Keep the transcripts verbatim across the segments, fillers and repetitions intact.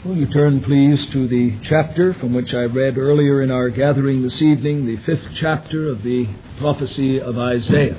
Will you turn, please, to the chapter from which I read earlier in our gathering this evening, the fifth chapter of the prophecy of Isaiah.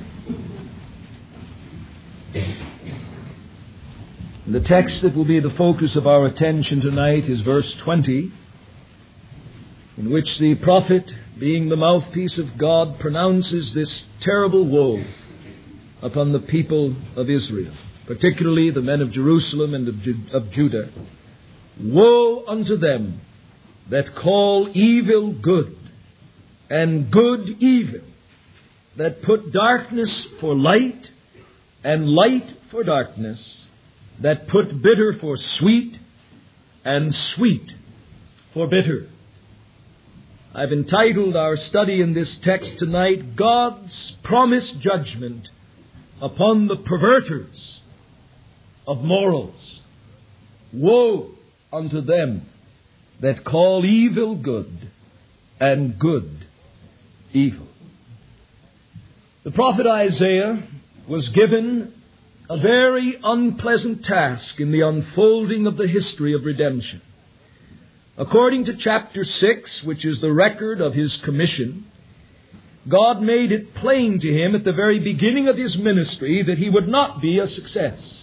The text that will be the focus of our attention tonight is verse twenty, in which the prophet, being the mouthpiece of God, pronounces this terrible woe upon the people of Israel, particularly the men of Jerusalem and of, Ju- of Judah. Woe unto them that call evil good, and good evil, that put darkness for light, and light for darkness, that put bitter for sweet, and sweet for bitter. I've entitled our study in this text tonight, God's Promised Judgment upon the Perverters of Morals. Woe unto them that call evil good, and good evil. The prophet Isaiah was given a very unpleasant task in the unfolding of the history of redemption. According to chapter six, which is the record of his commission, God made it plain to him at the very beginning of his ministry that he would not be a success.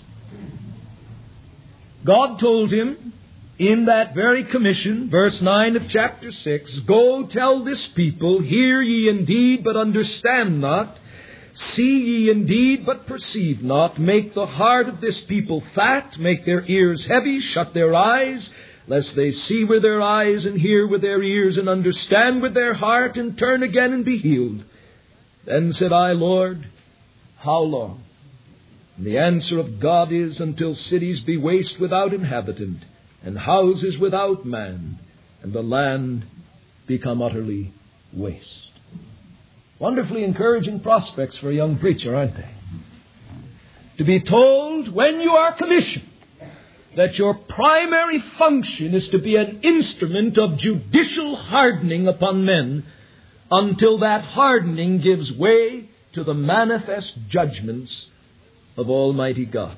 God told him in that very commission, verse nine of chapter six, "Go tell this people, hear ye indeed, but understand not. See ye indeed, but perceive not. Make the heart of this people fat, make their ears heavy, shut their eyes, lest they see with their eyes, and hear with their ears, and understand with their heart, and turn again and be healed. Then said I, Lord, how long?" And the answer of God is, until cities be waste without inhabitant, and houses without man, and the land become utterly waste. Wonderfully encouraging prospects for a young preacher, aren't they? To be told when you are commissioned that your primary function is to be an instrument of judicial hardening upon men until that hardening gives way to the manifest judgments of Almighty God.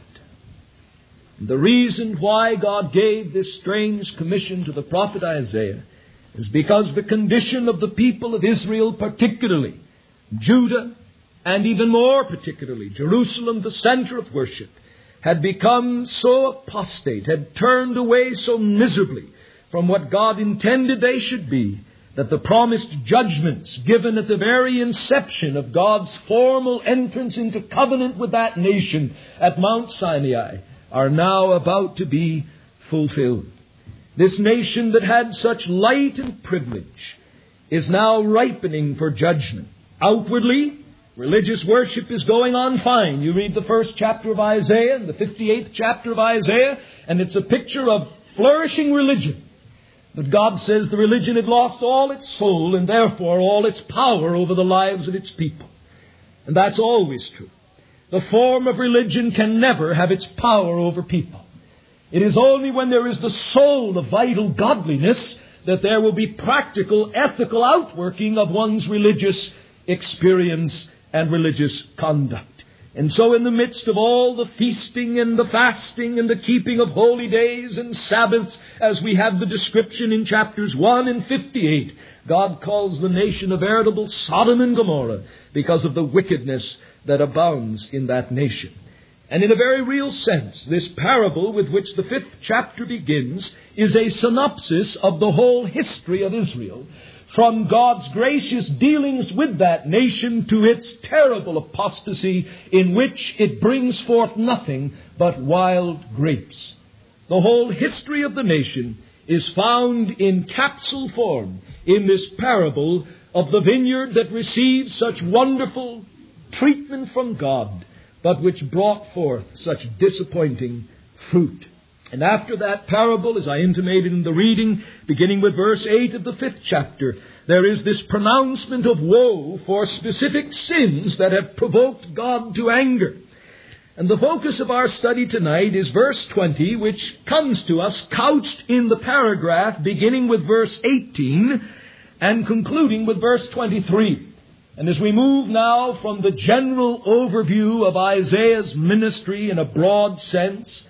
The reason why God gave this strange commission to the prophet Isaiah is because the condition of the people of Israel, particularly Judah, and even more particularly Jerusalem, the center of worship, had become so apostate, had turned away so miserably from what God intended they should be, that the promised judgments given at the very inception of God's formal entrance into covenant with that nation at Mount Sinai are now about to be fulfilled. This nation that had such light and privilege is now ripening for judgment. Outwardly, religious worship is going on fine. You read the first chapter of Isaiah and the fifty-eighth chapter of Isaiah, and it's a picture of flourishing religion. But God says the religion had lost all its soul and therefore all its power over the lives of its people. And that's always true. The form of religion can never have its power over people. It is only when there is the soul of vital godliness that there will be practical, ethical outworking of one's religious experience and religious conduct. And so in the midst of all the feasting and the fasting and the keeping of holy days and Sabbaths, as we have the description in chapters one and fifty-eight, God calls the nation a veritable Sodom and Gomorrah because of the wickedness that abounds in that nation. And in a very real sense, this parable with which the fifth chapter begins is a synopsis of the whole history of Israel, from God's gracious dealings with that nation to its terrible apostasy, in which it brings forth nothing but wild grapes. The whole history of the nation is found in capsule form in this parable of the vineyard that received such wonderful treatment from God, but which brought forth such disappointing fruit. And after that parable, as I intimated in the reading, beginning with verse eight of the fifth chapter, there is this pronouncement of woe for specific sins that have provoked God to anger. And the focus of our study tonight is verse twenty, which comes to us couched in the paragraph beginning with verse eighteen and concluding with verse twenty-three. And as we move now from the general overview of Isaiah's ministry in a broad sense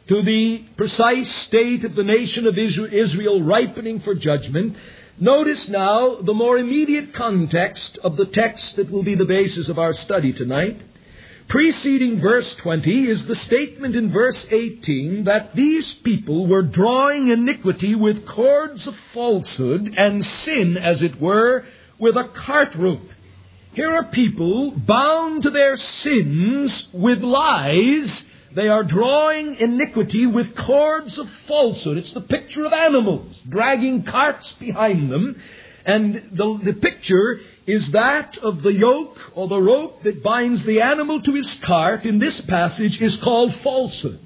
to the precise state of the nation of Israel ripening for judgment, notice now the more immediate context of the text that will be the basis of our study tonight. Preceding verse twenty is the statement in verse eighteen that these people were drawing iniquity with cords of falsehood and sin, as it were, with a cart rope. Here are people bound to their sins with lies. They are drawing iniquity with cords of falsehood. It's the picture of animals dragging carts behind them. And the, the picture is that of the yoke or the rope that binds the animal to his cart in this passage is called falsehood.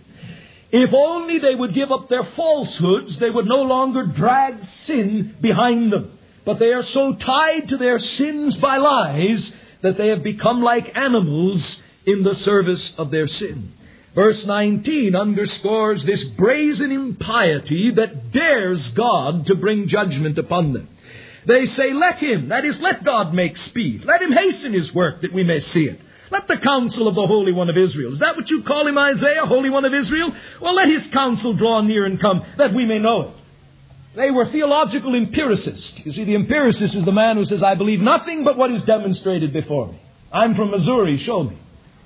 If only they would give up their falsehoods, they would no longer drag sin behind them. But they are so tied to their sins by lies that they have become like animals in the service of their sin. Verse nineteen underscores this brazen impiety that dares God to bring judgment upon them. They say, let him, that is, let God make speed. Let him hasten his work that we may see it. Let the counsel of the Holy One of Israel. Is that what you call him, Isaiah, Holy One of Israel? Well, let his counsel draw near and come, that we may know it. They were theological empiricists. You see, the empiricist is the man who says, I believe nothing but what is demonstrated before me. I'm from Missouri, show me.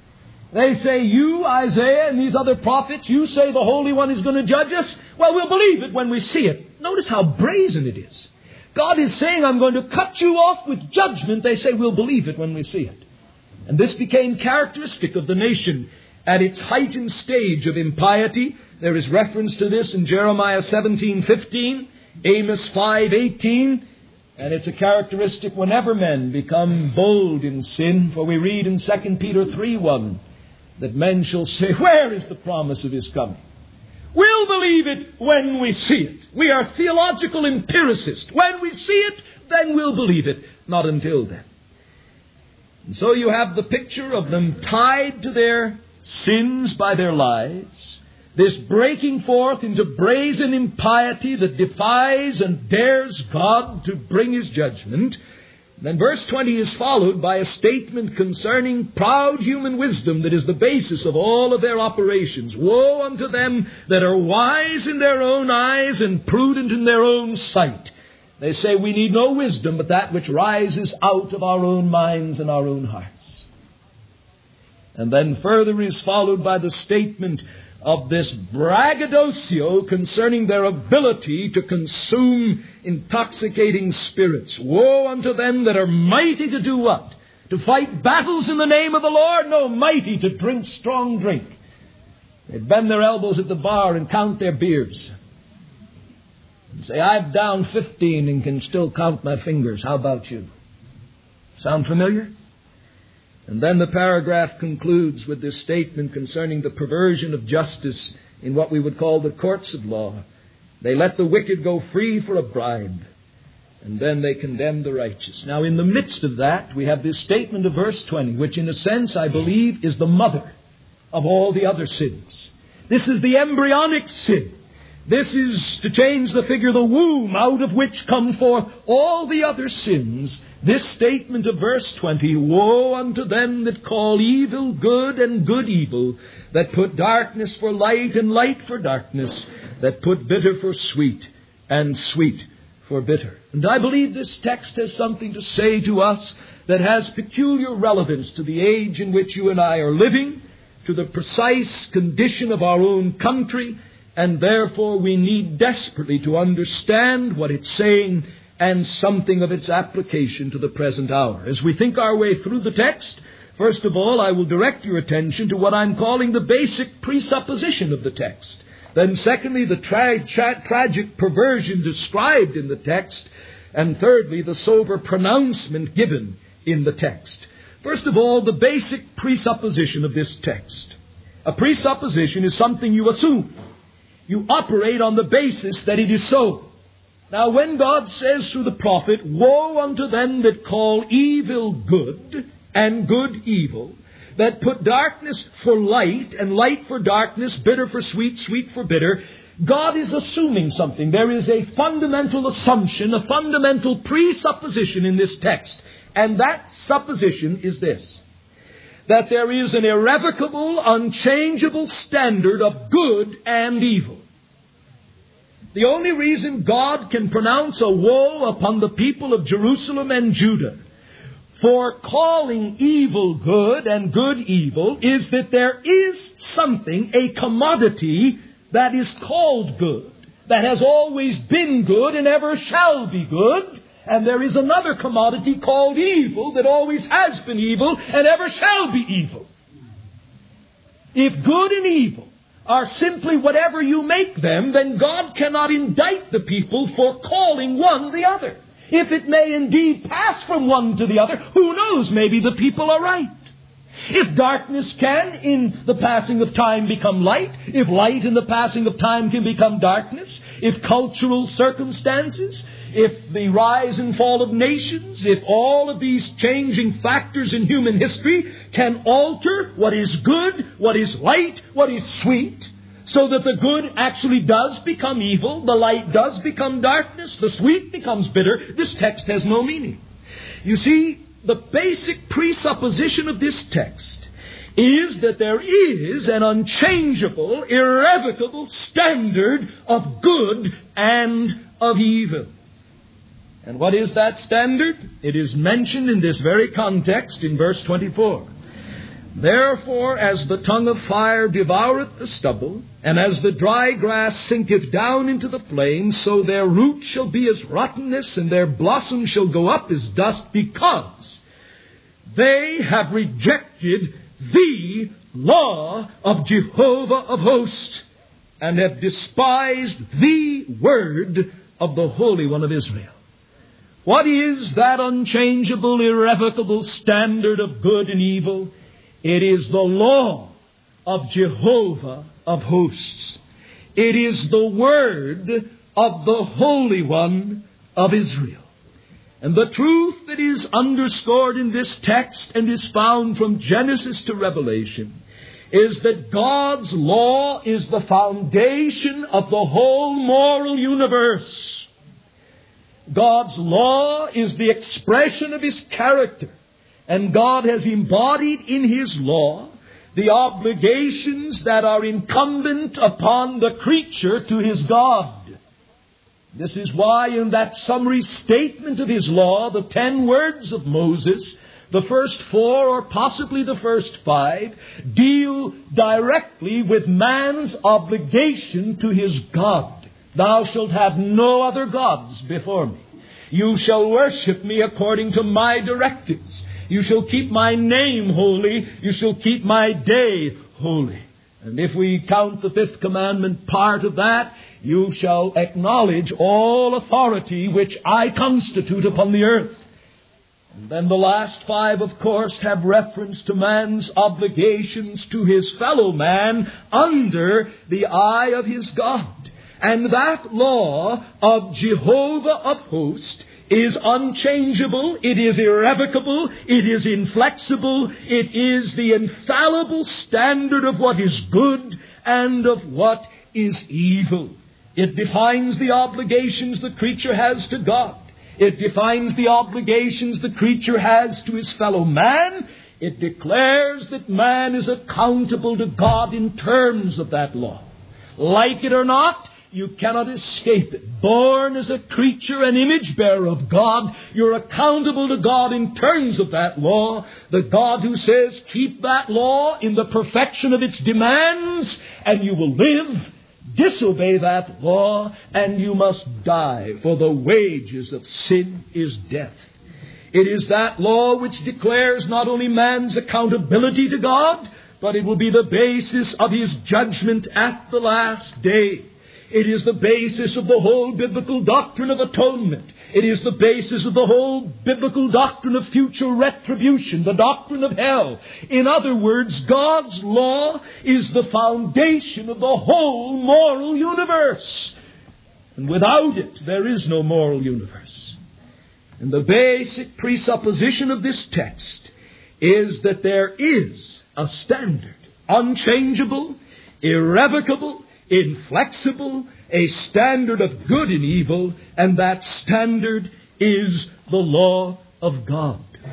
They say, you, Isaiah, and these other prophets, you say the Holy One is going to judge us? Well, we'll believe it when we see it. Notice how brazen it is. God is saying, I'm going to cut you off with judgment. They say, we'll believe it when we see it. And this became characteristic of the nation at its heightened stage of impiety. There is reference to this in Jeremiah seventeen fifteen, Amos five eighteen, and it's a characteristic whenever men become bold in sin. For we read in Second Peter three one that men shall say, where is the promise of his coming? We'll believe it when we see it. We are theological empiricists. When we see it, then we'll believe it. Not until then. And so you have the picture of them tied to their sins by their lies. This breaking forth into brazen impiety that defies and dares God to bring his judgment. Then verse twenty is followed by a statement concerning proud human wisdom that is the basis of all of their operations. Woe unto them that are wise in their own eyes and prudent in their own sight. They say we need no wisdom but that which rises out of our own minds and our own hearts. And then further is followed by the statement of this braggadocio concerning their ability to consume intoxicating spirits. Woe unto them that are mighty to do what? To fight battles in the name of the Lord? No, mighty to drink strong drink. They bend their elbows at the bar and count their beers. And say, I've down fifteen and can still count my fingers. How about you? Sound familiar? And then the paragraph concludes with this statement concerning the perversion of justice in what we would call the courts of law. They let the wicked go free for a bribe, and then they condemn the righteous. Now, in the midst of that, we have this statement of verse twenty, which in a sense, I believe, is the mother of all the other sins. This is the embryonic sin. This is, to change the figure, the womb out of which come forth all the other sins. This statement of verse twenty, woe unto them that call evil good and good evil, that put darkness for light and light for darkness, that put bitter for sweet and sweet for bitter. And I believe this text has something to say to us that has peculiar relevance to the age in which you and I are living, to the precise condition of our own country, and therefore we need desperately to understand what it's saying and something of its application to the present hour. As we think our way through the text, first of all, I will direct your attention to what I'm calling the basic presupposition of the text. Then secondly, the tra- tra- tragic perversion described in the text. And thirdly, the sober pronouncement given in the text. First of all, the basic presupposition of this text. A presupposition is something you assume. You operate on the basis that it is so. Now, when God says through the prophet, woe unto them that call evil good and good evil, that put darkness for light and light for darkness, bitter for sweet, sweet for bitter, God is assuming something. There is a fundamental assumption, a fundamental presupposition in this text. And that supposition is this: that there is an irrevocable, unchangeable standard of good and evil. The only reason God can pronounce a woe upon the people of Jerusalem and Judah for calling evil good and good evil is that there is something, a commodity, that is called good, that has always been good and ever shall be good. And there is another commodity called evil that always has been evil and ever shall be evil. If good and evil are simply whatever you make them, then God cannot indict the people for calling one the other. If it may indeed pass from one to the other, who knows, maybe the people are right. If darkness can, in the passing of time, become light, if light in the passing of time can become darkness, if cultural circumstances, if the rise and fall of nations, if all of these changing factors in human history can alter what is good, what is light, what is sweet, so that the good actually does become evil, the light does become darkness, the sweet becomes bitter, this text has no meaning. You see, the basic presupposition of this text is that there is an unchangeable, irrevocable standard of good and of evil. And what is that standard? It is mentioned in this very context in verse twenty-four. Therefore, as the tongue of fire devoureth the stubble, and as the dry grass sinketh down into the flame, so their root shall be as rottenness, and their blossom shall go up as dust, because they have rejected the law of Jehovah of hosts, and have despised the word of the Holy One of Israel. What is that unchangeable, irrevocable standard of good and evil? It is the law of Jehovah of hosts. It is the word of the Holy One of Israel. And the truth that is underscored in this text and is found from Genesis to Revelation is that God's law is the foundation of the whole moral universe. God's law is the expression of His character. And God has embodied in His law the obligations that are incumbent upon the creature to his God. This is why in that summary statement of His law, the ten words of Moses, the first four or possibly the first five, deal directly with man's obligation to his God. Thou shalt have no other gods before me. You shall worship me according to my directives. You shall keep my name holy. You shall keep my day holy. And if we count the fifth commandment part of that, you shall acknowledge all authority which I constitute upon the earth. And then the last five, of course, have reference to man's obligations to his fellow man under the eye of his God. And that law of Jehovah of hosts is unchangeable, it is irrevocable, it is inflexible, it is the infallible standard of what is good and of what is evil. It defines the obligations the creature has to God. It defines the obligations the creature has to his fellow man. It declares that man is accountable to God in terms of that law. Like it or not, you cannot escape it. Born as a creature, an image bearer of God, you're accountable to God in terms of that law. The God who says, keep that law in the perfection of its demands, and you will live. Disobey that law, and you must die, for the wages of sin is death. It is that law which declares not only man's accountability to God, but it will be the basis of his judgment at the last day. It is the basis of the whole biblical doctrine of atonement. It is the basis of the whole biblical doctrine of future retribution, the doctrine of hell. In other words, God's law is the foundation of the whole moral universe. And without it, there is no moral universe. And the basic presupposition of this text is that there is a standard, unchangeable, irrevocable, inflexible, a standard of good and evil, and that standard is the law of God.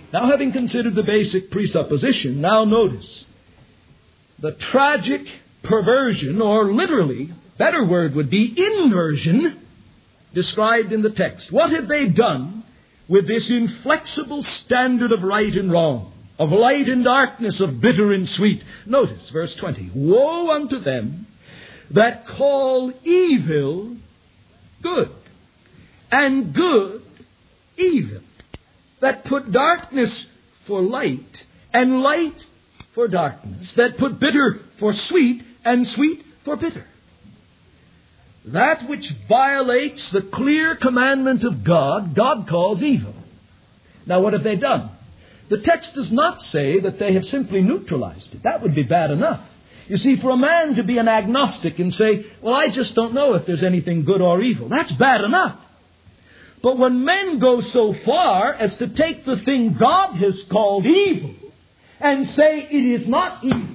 Now, having considered the basic presupposition, now notice the tragic perversion, or literally, better word would be inversion, described in the text. What have they done with this inflexible standard of right and wrong, of light and darkness, of bitter and sweet? Notice verse twenty. Woe unto them that call evil good, and good evil, that put darkness for light, and light for darkness, that put bitter for sweet, and sweet for bitter. That which violates the clear commandment of God, God calls evil. Now, what have they done? The text does not say that they have simply neutralized it. That would be bad enough. You see, for a man to be an agnostic and say, well, I just don't know if there's anything good or evil, that's bad enough. But when men go so far as to take the thing God has called evil and say it is not evil,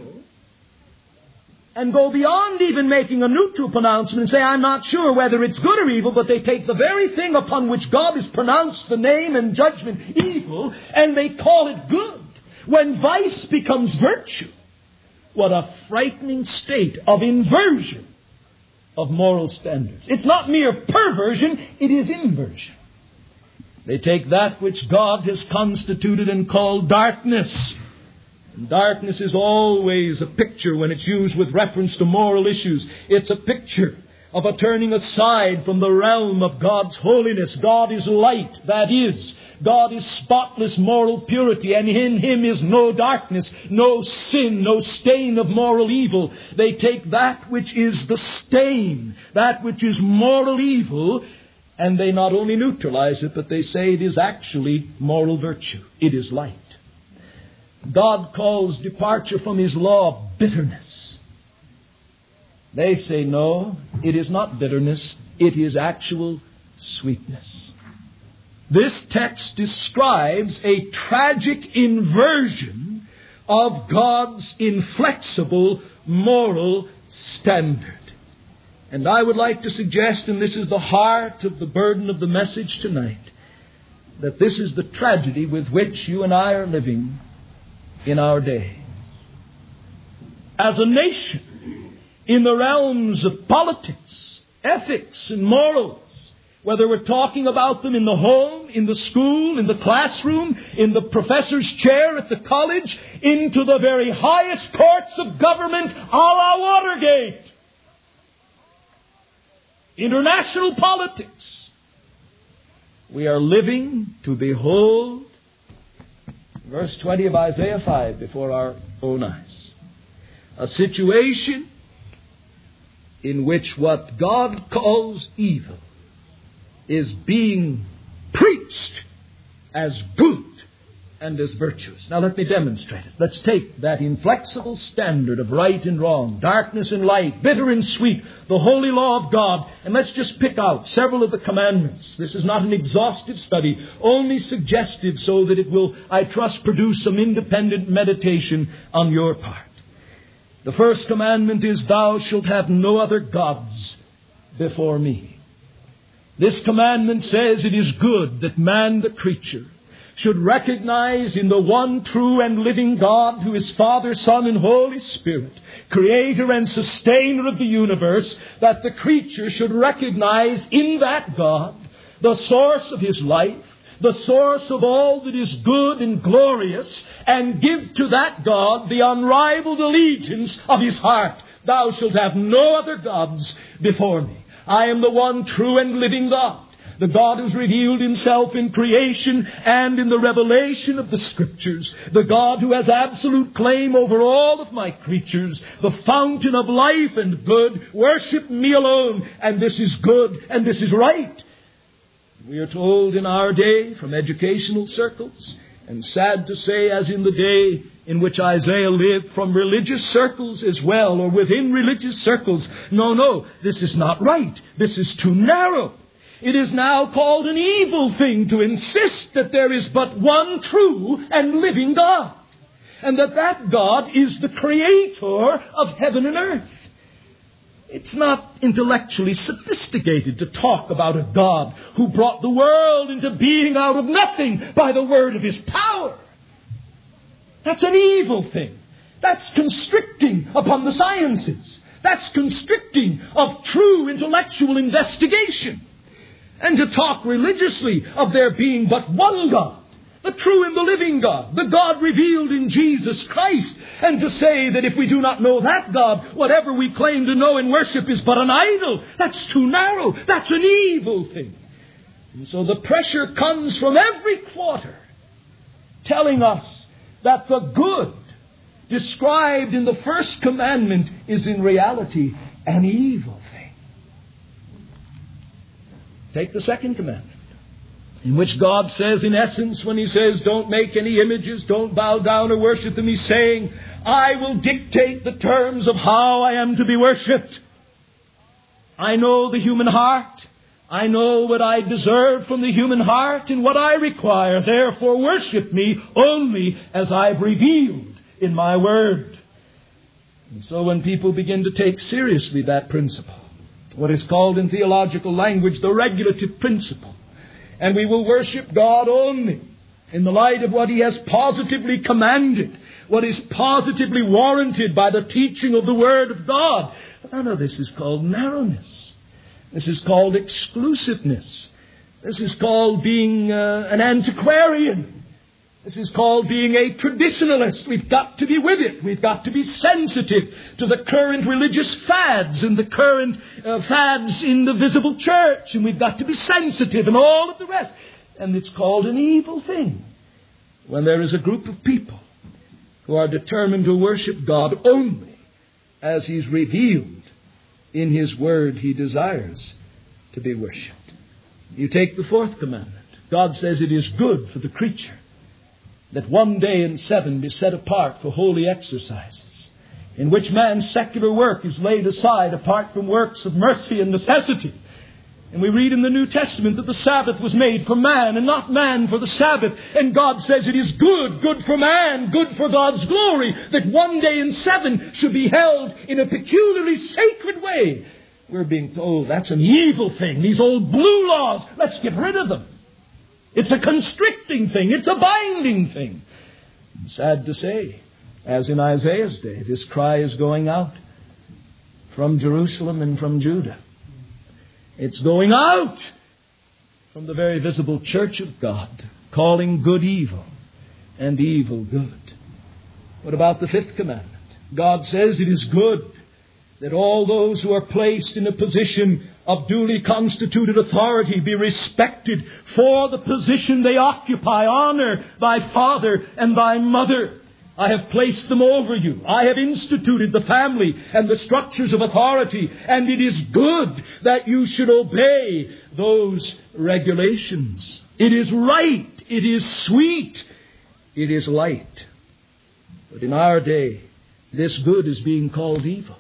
and go beyond even making a neutral pronouncement and say, I'm not sure whether it's good or evil, but they take the very thing upon which God has pronounced the name and judgment evil, and they call it good, when vice becomes virtue. What a frightening state of inversion of moral standards. It's not mere perversion, it is inversion. They take that which God has constituted and called darkness. And darkness is always a picture, when it's used with reference to moral issues, it's a picture of a turning aside from the realm of God's holiness. God is light, that is, God is spotless moral purity, and in Him is no darkness, no sin, no stain of moral evil. They take that which is the stain, that which is moral evil, and they not only neutralize it, but they say it is actually moral virtue. It is light. God calls departure from His law bitterness. They say, no, it is not bitterness, it is actual sweetness. This text describes a tragic inversion of God's inflexible moral standard. And I would like to suggest, and this is the heart of the burden of the message tonight, that this is the tragedy with which you and I are living in our day. As a nation, in the realms of politics, ethics, and morals, whether we're talking about them in the home, in the school, in the classroom, in the professor's chair at the college, into the very highest courts of government, a la Watergate, international politics, we are living to behold verse twenty of Isaiah five before our own eyes. A situation in which what God calls evil is being preached as good and as virtuous. Now let me demonstrate it. Let's take that inflexible standard of right and wrong, darkness and light, bitter and sweet, the holy law of God, and let's just pick out several of the commandments. This is not an exhaustive study, only suggestive, so that it will, I trust, produce some independent meditation on your part. The first commandment is, thou shalt have no other gods before me. This commandment says it is good that man, the creature, should recognize in the one true and living God, who is Father, Son, and Holy Spirit, Creator and Sustainer of the universe, that the creature should recognize in that God the source of his life, the source of all that is good and glorious, and give to that God the unrivaled allegiance of his heart. Thou shalt have no other gods before me. I am the one true and living God. The God who's revealed Himself in creation and in the revelation of the Scriptures. The God who has absolute claim over all of my creatures. The fountain of life and good. Worship me alone. And this is good and this is right. We are told in our day from educational circles, and sad to say, as in the day in which Isaiah lived, from religious circles as well, or within religious circles, no, no, this is not right. This is too narrow. It is now called an evil thing to insist that there is but one true and living God, and that that God is the Creator of heaven and earth. It's not intellectually sophisticated to talk about a God who brought the world into being out of nothing by the word of His power. That's an evil thing. That's constricting upon the sciences. That's constricting of true intellectual investigation. And to talk religiously of there being but one God, the true and the living God, the God revealed in Jesus Christ, and to say that if we do not know that God, whatever we claim to know and worship is but an idol, that's too narrow. That's an evil thing. And so the pressure comes from every quarter, telling us that the good described in the first commandment is in reality an evil thing. Take the second commandment, in which God says, in essence, when He says, don't make any images, don't bow down or worship them, He's saying, I will dictate the terms of how I am to be worshipped. I know the human heart. I know what I deserve from the human heart and what I require. Therefore, worship me only as I've revealed in my word. And so when people begin to take seriously that principle, what is called in theological language the regulative principle, and we will worship God only in the light of what He has positively commanded, what is positively warranted by the teaching of the Word of God. None of this is called narrowness. This is called exclusiveness. This is called being uh, an antiquarian. This is called being a traditionalist. We've got to be with it. We've got to be sensitive to the current religious fads and the current uh, fads in the visible church. And we've got to be sensitive and all of the rest. And it's called an evil thing when there is a group of people who are determined to worship God only as He's revealed in His Word He desires to be worshipped. You take the fourth commandment. God says it is good for the creature that one day in seven be set apart for holy exercises, in which man's secular work is laid aside apart from works of mercy and necessity. And we read in the New Testament that the Sabbath was made for man and not man for the Sabbath. And God says it is good, good for man, good for God's glory, that one day in seven should be held in a peculiarly sacred way. We're being told that's an evil thing. These old blue laws, let's get rid of them. It's a constricting thing. It's a binding thing. Sad to say, as in Isaiah's day, this cry is going out from Jerusalem and from Judah. It's going out from the very visible church of God, calling good evil and evil good. What about the fifth commandment? God says it is good that all those who are placed in a position of duly constituted authority be respected for the position they occupy. Honor thy father and thy mother. I have placed them over you. I have instituted the family and the structures of authority, and it is good that you should obey those regulations. It is right. It is sweet. It is light. But in our day, this good is being called evil.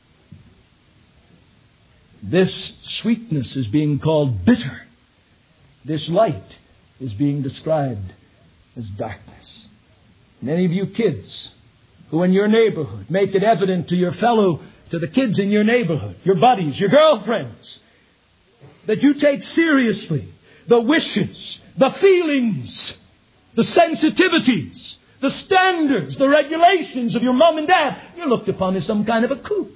This sweetness is being called bitter. This light is being described as darkness. And any of you kids who in your neighborhood make it evident to your fellow, to the kids in your neighborhood, your buddies, your girlfriends, that you take seriously the wishes, the feelings, the sensitivities, the standards, the regulations of your mom and dad, you're looked upon as some kind of a kook.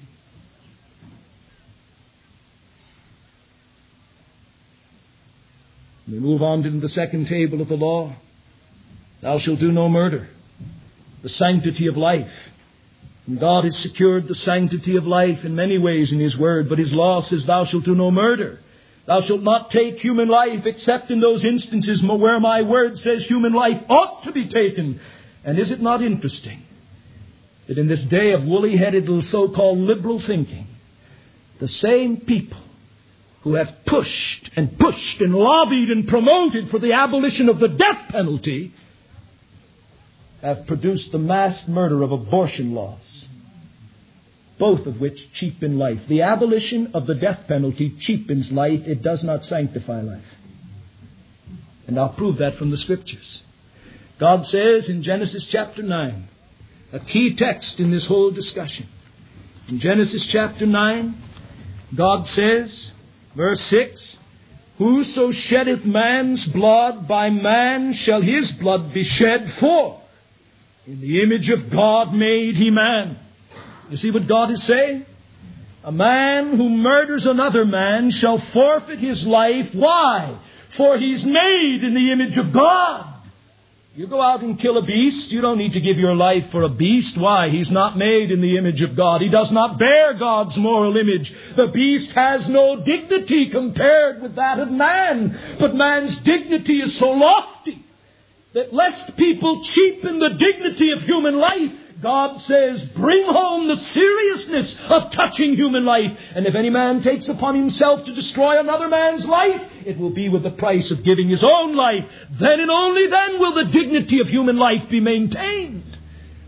We move on to the second table of the law. Thou shalt do no murder. The sanctity of life. And God has secured the sanctity of life in many ways in His Word. But His law says, thou shalt do no murder. Thou shalt not take human life except in those instances where my Word says human life ought to be taken. And is it not interesting that in this day of woolly-headed so-called liberal thinking, the same people who have pushed and pushed and lobbied and promoted for the abolition of the death penalty have produced the mass murder of abortion laws, both of which cheapen life. The abolition of the death penalty cheapens life. It does not sanctify life. And I'll prove that from the Scriptures. God says in Genesis chapter nine, a key text in this whole discussion, In Genesis chapter nine, God says, verse six, "Whoso sheddeth man's blood, by man shall his blood be shed for. In the image of God made he man." You see what God is saying? A man who murders another man shall forfeit his life. Why? For he's made in the image of God. You go out and kill a beast, you don't need to give your life for a beast. Why? He's not made in the image of God. He does not bear God's moral image. The beast has no dignity compared with that of man. But man's dignity is so lofty that lest people cheapen the dignity of human life, God says, bring home the seriousness of touching human life. And if any man takes upon himself to destroy another man's life, it will be with the price of giving his own life. Then and only then will the dignity of human life be maintained.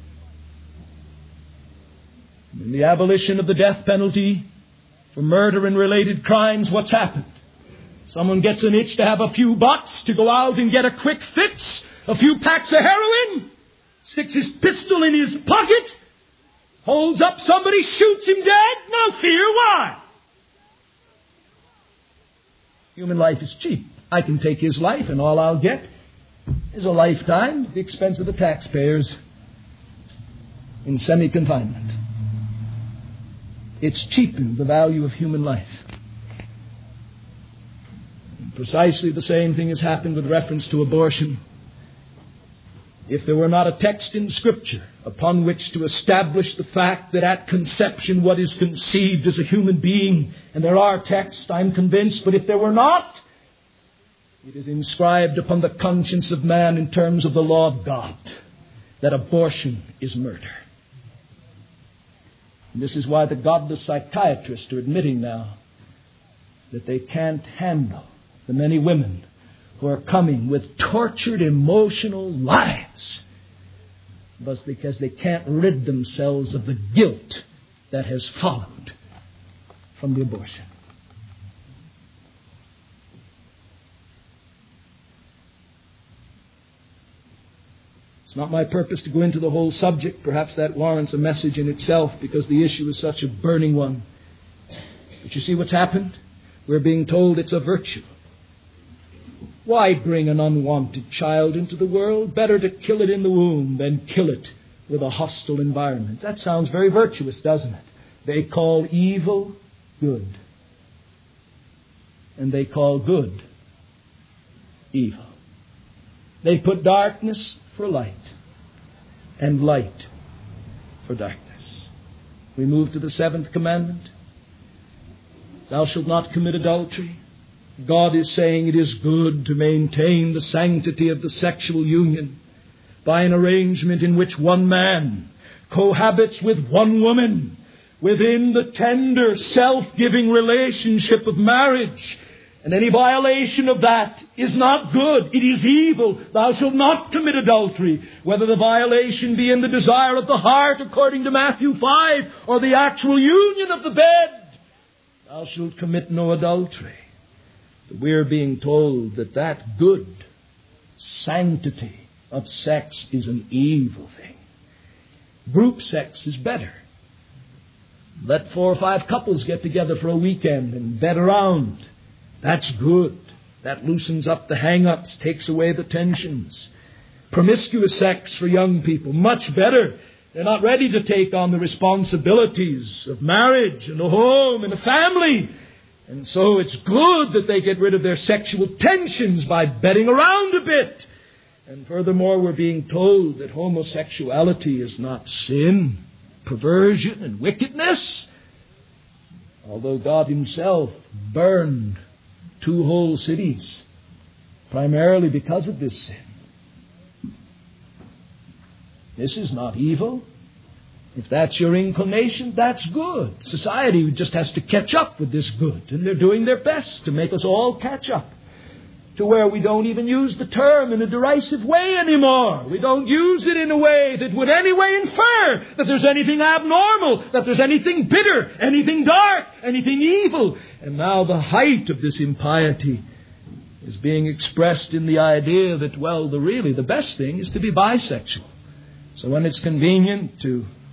In the abolition of the death penalty for murder and related crimes, what's happened? Someone gets an itch to have a few bucks, to go out and get a quick fix, a few packs of heroin, sticks his pistol in his pocket, holds up somebody, shoots him dead. No fear. Why? Human life is cheap. I can take his life and all I'll get is a lifetime at the expense of the taxpayers in semi-confinement. It's cheapened the value of human life. And precisely the same thing has happened with reference to abortion. If there were not a text in Scripture upon which to establish the fact that at conception what is conceived is a human being, and there are texts, I'm convinced, but if there were not, it is inscribed upon the conscience of man in terms of the law of God that abortion is murder. And this is why the godless psychiatrists are admitting now that they can't handle the many women who are coming with tortured emotional lives because they can't rid themselves of the guilt that has followed from the abortion. It's not my purpose to go into the whole subject. Perhaps that warrants a message in itself because the issue is such a burning one. But you see what's happened? We're being told it's a virtue. Why bring an unwanted child into the world? Better to kill it in the womb than kill it with a hostile environment. That sounds very virtuous, doesn't it? They call evil good. And they call good evil. They put darkness for light and light for darkness. We move to the seventh commandment. Thou shalt not commit adultery. God is saying it is good to maintain the sanctity of the sexual union by an arrangement in which one man cohabits with one woman within the tender, self-giving relationship of marriage. And any violation of that is not good. It is evil. Thou shalt not commit adultery. Whether the violation be in the desire of the heart, according to Matthew five, or the actual union of the bed, thou shalt commit no adultery. We're being told that that good sanctity of sex is an evil thing. Group sex is better. Let four or five couples get together for a weekend and bed around. That's good. That loosens up the hang-ups, takes away the tensions. Promiscuous sex for young people, much better. They're not ready to take on the responsibilities of marriage and a home and a family. And so it's good that they get rid of their sexual tensions by bedding around a bit. And furthermore, we're being told that homosexuality is not sin, perversion, and wickedness. Although God Himself burned two whole cities primarily because of this sin. This is not evil. If that's your inclination, that's good. Society just has to catch up with this good. And they're doing their best to make us all catch up to where we don't even use the term in a derisive way anymore. We don't use it in a way that would anyway infer that there's anything abnormal, that there's anything bitter, anything dark, anything evil. And now the height of this impiety is being expressed in the idea that, well, the really the best thing is to be bisexual. So when it's convenient to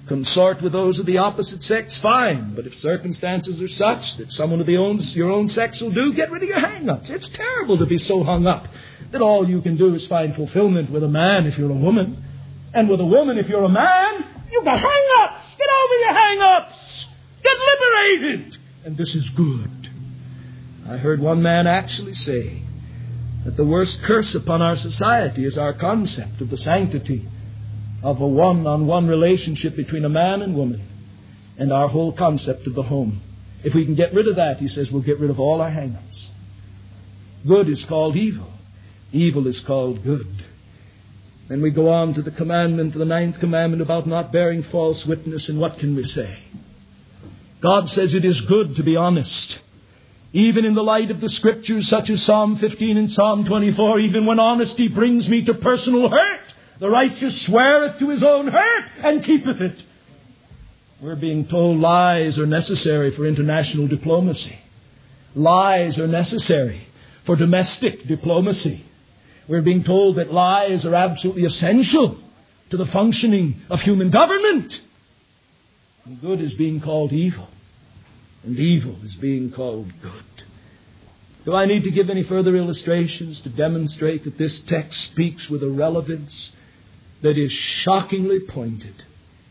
consort with those of the opposite sex, fine. But if circumstances are such that someone of the own, your own sex will do, get rid of your hang-ups. It's terrible to be so hung up that all you can do is find fulfillment with a man if you're a woman. And with a woman if you're a man, you've got hang-ups. Get over your hang-ups. Get liberated. And this is good. I heard one man actually say that the worst curse upon our society is our concept of the sanctity of a one-on-one relationship between a man and woman, and our whole concept of the home. If we can get rid of that, he says, we'll get rid of all our hang-ups. Good is called evil. Evil is called good. Then we go on to the commandment, the ninth commandment about not bearing false witness, and what can we say? God says it is good to be honest. Even in the light of the Scriptures such as Psalm fifteen and Psalm twenty-four, even when honesty brings me to personal hurt, the righteous sweareth to his own hurt and keepeth it. We're being told lies are necessary for international diplomacy. Lies are necessary for domestic diplomacy. We're being told that lies are absolutely essential to the functioning of human government. And good is being called evil. And evil is being called good. Do I need to give any further illustrations to demonstrate that this text speaks with a relevance that is shockingly pointed?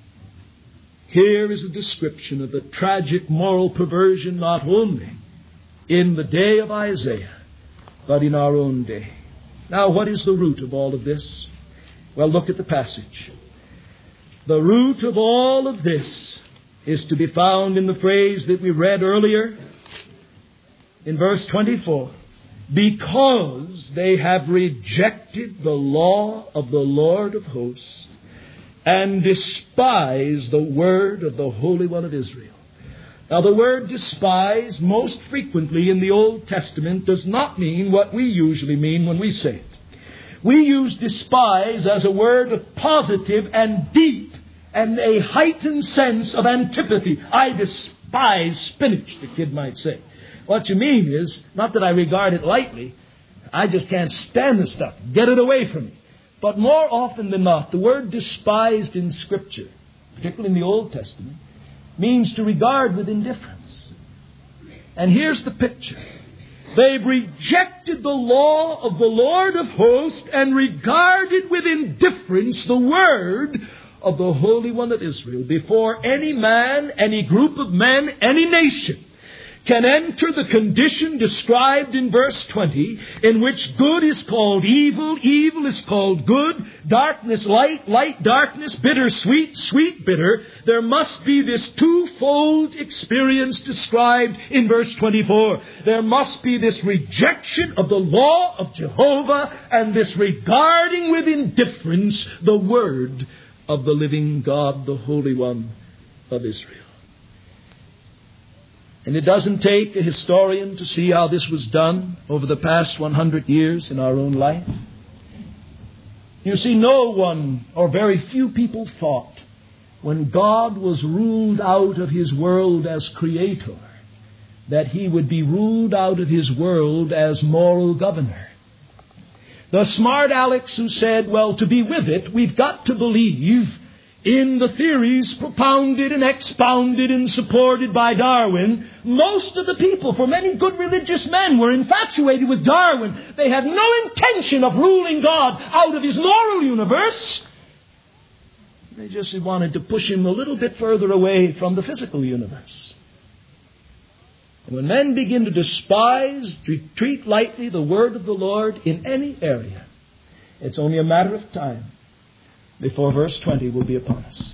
Here is a description of the tragic moral perversion not only in the day of Isaiah, but in our own day. Now, what is the root of all of this? Well, look at the passage. The root of all of this is to be found in the phrase that we read earlier in verse twenty-four. Because they have rejected the law of the Lord of hosts and despised the word of the Holy One of Israel. Now, the word despise most frequently in the Old Testament does not mean what we usually mean when we say it. We use despise as a word of positive and deep and a heightened sense of antipathy. I despise spinach, the kid might say. What you mean is, not that I regard it lightly, I just can't stand the stuff. Get it away from me. But more often than not, the word despised in Scripture, particularly in the Old Testament, means to regard with indifference. And here's the picture. They've rejected the law of the Lord of hosts and regarded with indifference the word of the Holy One of Israel. Before any man, any group of men, any nation can enter the condition described in verse twenty, in which good is called evil, evil is called good, darkness light, light darkness, bitter sweet, sweet bitter, there must be this twofold experience described in verse twenty-four. There must be this rejection of the law of Jehovah and this regarding with indifference the word of the living God, the Holy One of Israel. And it doesn't take a historian to see how this was done over the past one hundred years in our own life. You see, no one or very few people thought when God was ruled out of His world as Creator that He would be ruled out of His world as moral governor. The smart Alex who said, well, to be with it, we've got to believe in the theories propounded and expounded and supported by Darwin. Most of the people, for many good religious men, were infatuated with Darwin. They had no intention of ruling God out of His moral universe. They just wanted to push Him a little bit further away from the physical universe. And when men begin to despise, to treat lightly the word of the Lord in any area, it's only a matter of time before verse twenty will be upon us.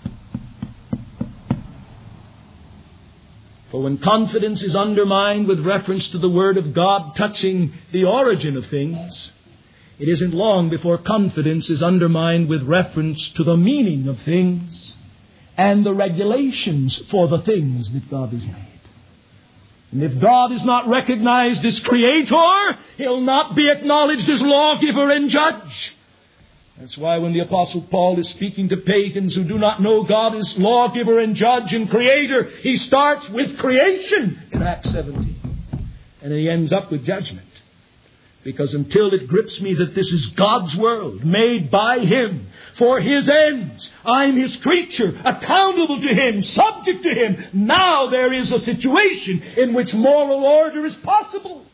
For when confidence is undermined with reference to the Word of God touching the origin of things, it isn't long before confidence is undermined with reference to the meaning of things and the regulations for the things that God has made. And if God is not recognized as Creator, He'll not be acknowledged as lawgiver and judge. That's why when the Apostle Paul is speaking to pagans who do not know God as lawgiver and judge and creator, he starts with creation in Acts seventeen. And he ends up with judgment. Because until it grips me that this is God's world, made by Him, for His ends. I'm His creature, accountable to Him, subject to Him. Now there is a situation in which moral order is possible.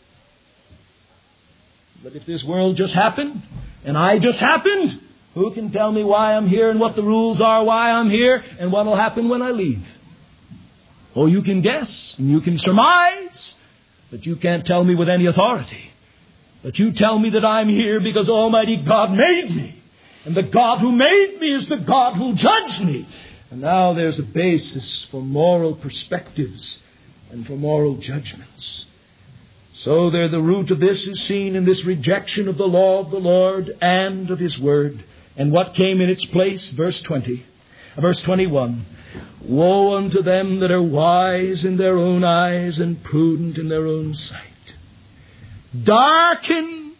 But if this world just happened, and I just happened, who can tell me why I'm here and what the rules are, why I'm here, and what will happen when I leave? Oh, you can guess, and you can surmise, but you can't tell me with any authority. But you tell me that I'm here because Almighty God made me. And the God who made me is the God who judged me. And now there's a basis for moral perspectives and for moral judgments. So there the root of this is seen in this rejection of the law of the Lord and of His Word. And what came in its place? Verse twenty. Verse twenty-one. Woe unto them that are wise in their own eyes and prudent in their own sight. Darkened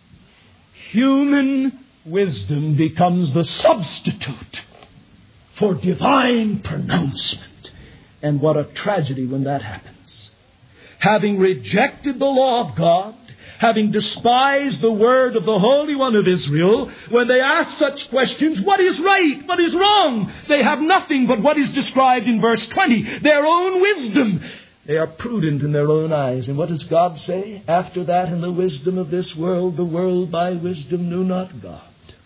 human wisdom becomes the substitute for divine pronouncement. And what a tragedy when that happens. Having rejected the law of God, having despised the word of the Holy One of Israel, when they ask such questions, what is right, what is wrong? They have nothing but what is described in verse twenty, their own wisdom. They are prudent in their own eyes. And what does God say? After that, in the wisdom of this world, the world by wisdom knew not God.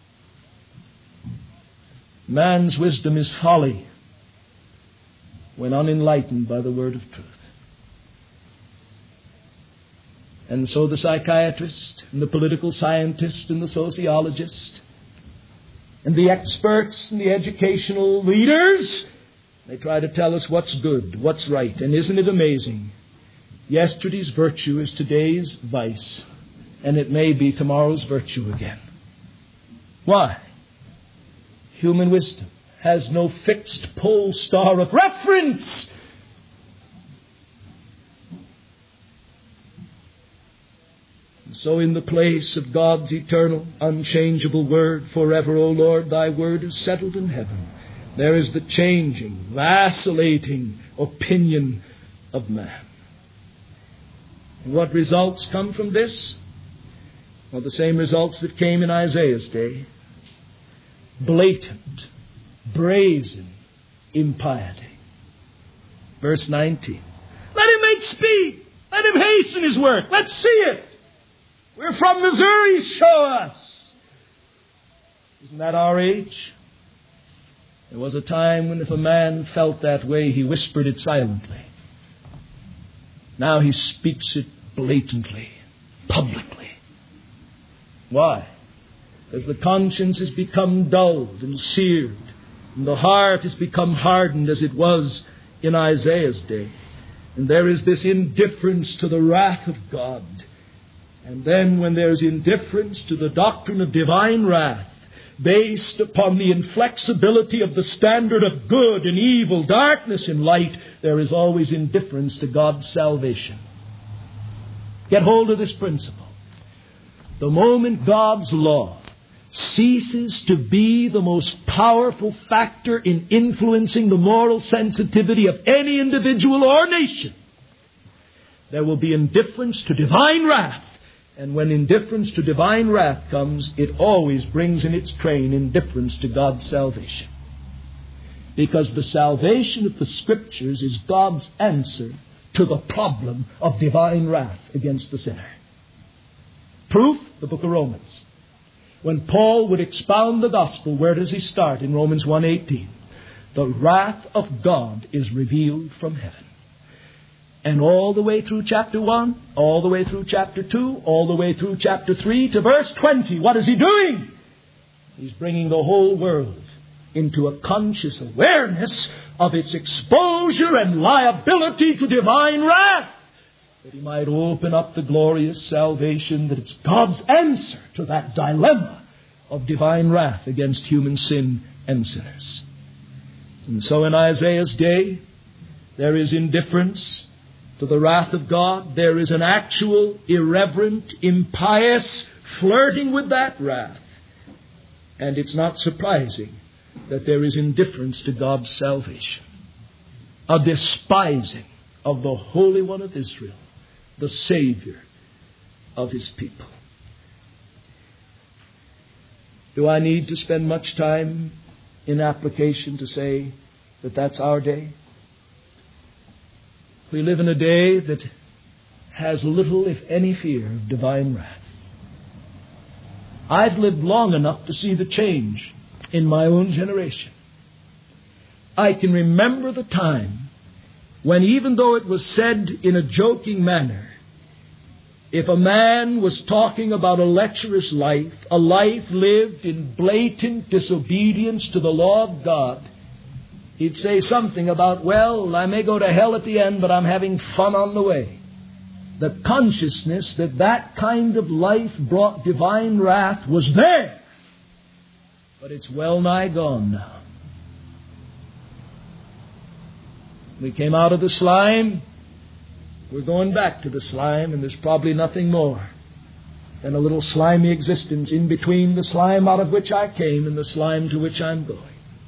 Man's wisdom is folly when unenlightened by the word of truth. And so the psychiatrist and the political scientist and the sociologist and the experts and the educational leaders, they try to tell us what's good, what's right. And isn't it amazing? Yesterday's virtue is today's vice, and it may be tomorrow's virtue again. Why? Human wisdom has no fixed pole star of reference. So in the place of God's eternal, unchangeable word, forever, O Lord, thy word is settled in heaven, there is the changing, vacillating opinion of man. And what results come from this? Well, the same results that came in Isaiah's day. Blatant, brazen impiety. Verse nineteen. Let him make speed. Let him hasten his work. Let's see it. We're from Missouri, show us. Isn't that our age? There was a time when if a man felt that way, he whispered it silently. Now he speaks it blatantly, publicly. Why? Because the conscience has become dulled and seared, and the heart has become hardened as it was in Isaiah's day. And there is this indifference to the wrath of God. And then when there's indifference to the doctrine of divine wrath, based upon the inflexibility of the standard of good and evil, darkness and light, there is always indifference to God's salvation. Get hold of this principle. The moment God's law ceases to be the most powerful factor in influencing the moral sensitivity of any individual or nation, there will be indifference to divine wrath. And when indifference to divine wrath comes, it always brings in its train indifference to God's salvation. Because the salvation of the Scriptures is God's answer to the problem of divine wrath against the sinner. Proof? The book of Romans. When Paul would expound the gospel, where does he start? In Romans one eighteen. The wrath of God is revealed from heaven. And all the way through chapter one, all the way through chapter two, all the way through chapter three to verse twenty. What is he doing? He's bringing the whole world into a conscious awareness of its exposure and liability to divine wrath, that he might open up the glorious salvation that is God's answer to that dilemma of divine wrath against human sin and sinners. And so in Isaiah's day, there is indifference to the wrath of God. There is an actual, irreverent, impious flirting with that wrath. And it's not surprising that there is indifference to God's salvation. A despising of the Holy One of Israel, the Savior of His people. Do I need to spend much time in application to say that that's our day? We live in a day that has little, if any, fear of divine wrath. I've lived long enough to see the change in my own generation. I can remember the time when, even though it was said in a joking manner, if a man was talking about a lecherous life, a life lived in blatant disobedience to the law of God, he'd say something about, well, I may go to hell at the end, but I'm having fun on the way. The consciousness that that kind of life brought divine wrath was there, but it's well nigh gone now. We came out of the slime. We're going back to the slime, and there's probably nothing more than a little slimy existence in between the slime out of which I came and the slime to which I'm going.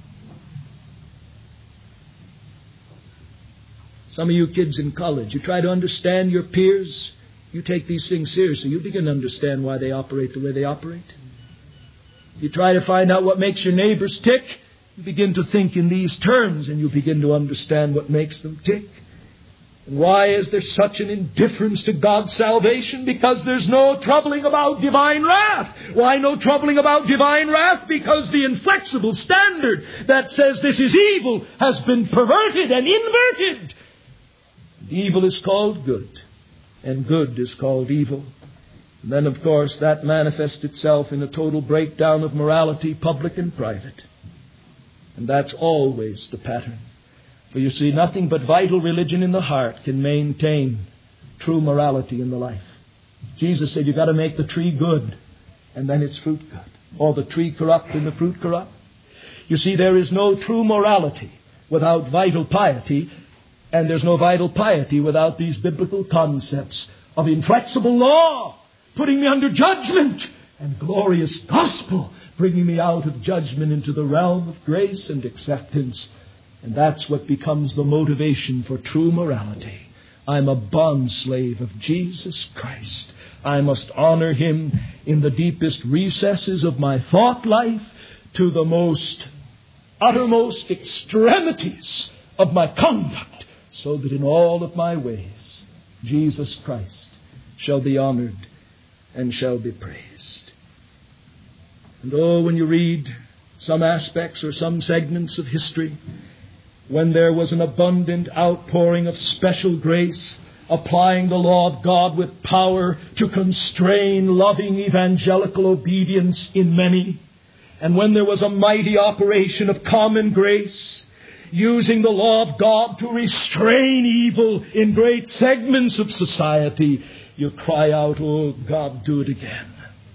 Some of you kids in college, you try to understand your peers. You take these things seriously. You begin to understand why they operate the way they operate. You try to find out what makes your neighbors tick. You begin to think in these terms, and you begin to understand what makes them tick. And why is there such an indifference to God's salvation? Because there's no troubling about divine wrath. Why no troubling about divine wrath? Because the inflexible standard that says this is evil has been perverted and inverted. Evil is called good, and good is called evil. And then, of course, that manifests itself in a total breakdown of morality, public and private. And that's always the pattern. For you see, nothing but vital religion in the heart can maintain true morality in the life. Jesus said, you've got to make the tree good, and then its fruit good. Or the tree corrupt and the fruit corrupt. You see, there is no true morality without vital piety, and there's no vital piety without these biblical concepts of inflexible law, putting me under judgment, and glorious gospel, bringing me out of judgment into the realm of grace and acceptance. And that's what becomes the motivation for true morality. I'm a bondslave of Jesus Christ. I must honor Him in the deepest recesses of my thought life, to the most uttermost extremities of my conduct, so that in all of my ways Jesus Christ shall be honored and shall be praised. And oh, when you read some aspects or some segments of history, when there was an abundant outpouring of special grace, applying the law of God with power to constrain loving evangelical obedience in many, and when there was a mighty operation of common grace, using the law of God to restrain evil in great segments of society, you cry out, oh God, do it again.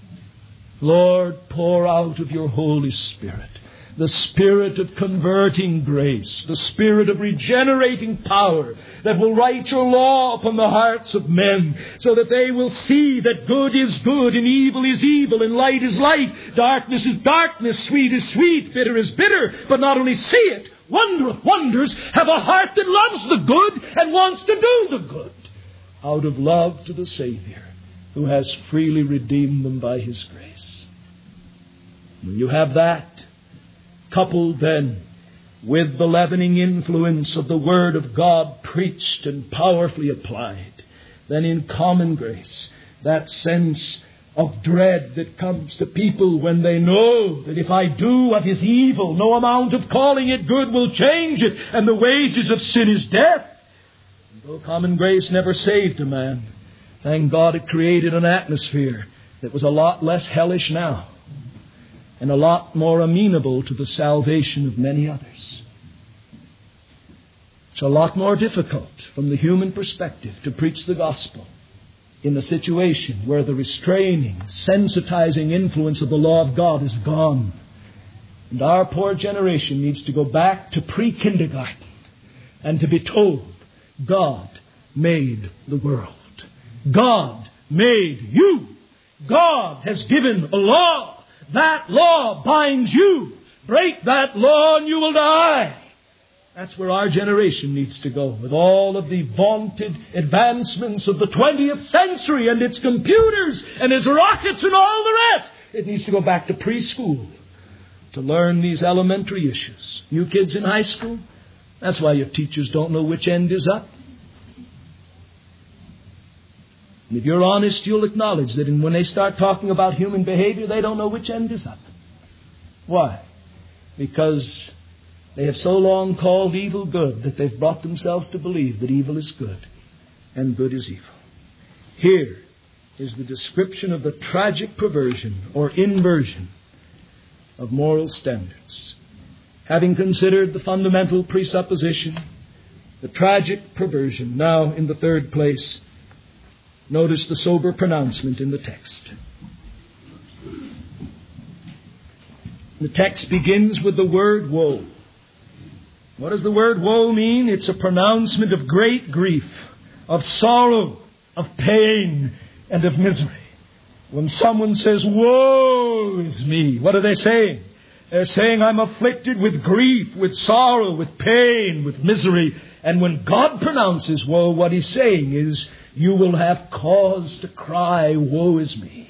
Lord, pour out of your Holy Spirit the Spirit of converting grace, the Spirit of regenerating power that will write your law upon the hearts of men, so that they will see that good is good and evil is evil and light is light, darkness is darkness, sweet is sweet, bitter is bitter, but not only see it, wondereth wonders, have a heart that loves the good and wants to do the good, out of love to the Savior, who has freely redeemed them by His grace. When you have that, coupled then with the leavening influence of the Word of God preached and powerfully applied, then in common grace, that sense of dread that comes to people when they know that if I do what is evil, no amount of calling it good will change it, and the wages of sin is death. And though common grace never saved a man, thank God it created an atmosphere that was a lot less hellish now, and a lot more amenable to the salvation of many others. It's a lot more difficult from the human perspective to preach the gospel in a situation where the restraining, sensitizing influence of the law of God is gone. And our poor generation needs to go back to pre-kindergarten and to be told, God made the world. God made you. God has given a law. That law binds you. Break that law and you will die. That's where our generation needs to go, with all of the vaunted advancements of the twentieth century and its computers and its rockets and all the rest. It needs to go back to preschool to learn these elementary issues. You kids in high school, that's why your teachers don't know which end is up. And if you're honest, you'll acknowledge that when they start talking about human behavior, they don't know which end is up. Why? Because they have so long called evil good that they've brought themselves to believe that evil is good and good is evil. Here is the description of the tragic perversion or inversion of moral standards. Having considered the fundamental presupposition, the tragic perversion, now in the third place, notice the sober pronouncement in the text. The text begins with the word woe. What does the word woe mean? It's a pronouncement of great grief, of sorrow, of pain, and of misery. When someone says, woe is me, what are they saying? They're saying, I'm afflicted with grief, with sorrow, with pain, with misery. And when God pronounces woe, what He's saying is, you will have cause to cry, woe is me.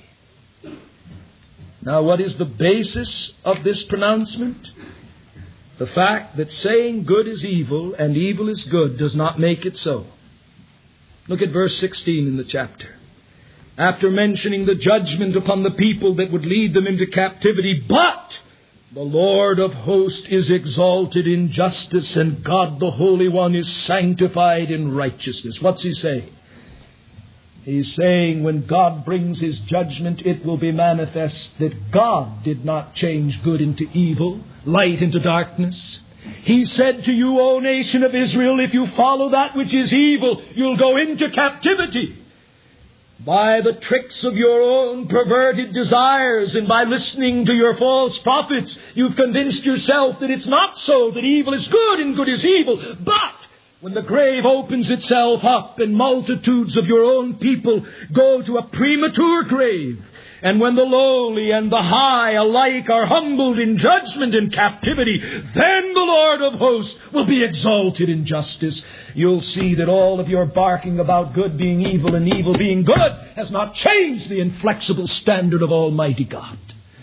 Now, what is the basis of this pronouncement? The fact that saying good is evil and evil is good does not make it so. Look at verse sixteen in the chapter. After mentioning the judgment upon the people that would lead them into captivity, but the Lord of hosts is exalted in justice, and God the Holy One is sanctified in righteousness. What's He saying? He's saying when God brings His judgment, it will be manifest that God did not change good into evil, light into darkness. He said to you, O nation of Israel, if you follow that which is evil, you'll go into captivity. By the tricks of your own perverted desires and by listening to your false prophets, you've convinced yourself that it's not so, that evil is good and good is evil. But when the grave opens itself up and multitudes of your own people go to a premature grave, and when the lowly and the high alike are humbled in judgment and captivity, then the Lord of hosts will be exalted in justice. You'll see that all of your barking about good being evil and evil being good has not changed the inflexible standard of Almighty God.